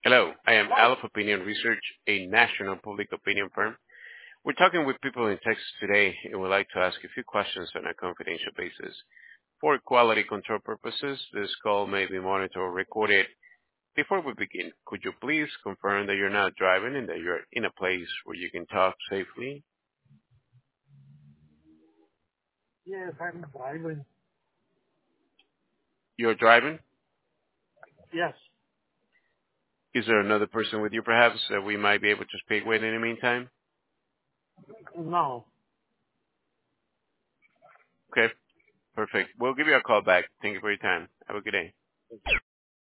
Hello, I am Aleph Opinion Research, a national public opinion firm. We're talking with people in Texas today and would like to ask a few questions on a confidential basis. For quality control purposes, this call may be monitored or recorded. Before we begin, could you please confirm that you're not driving and that you're in a place where you can talk safely? Yes, I'm driving. You're driving? Yes. Is there another person with you perhaps that we might be able to speak with in the meantime? No. Okay, perfect. We'll give you a call back. Thank you for your time. Have a good day.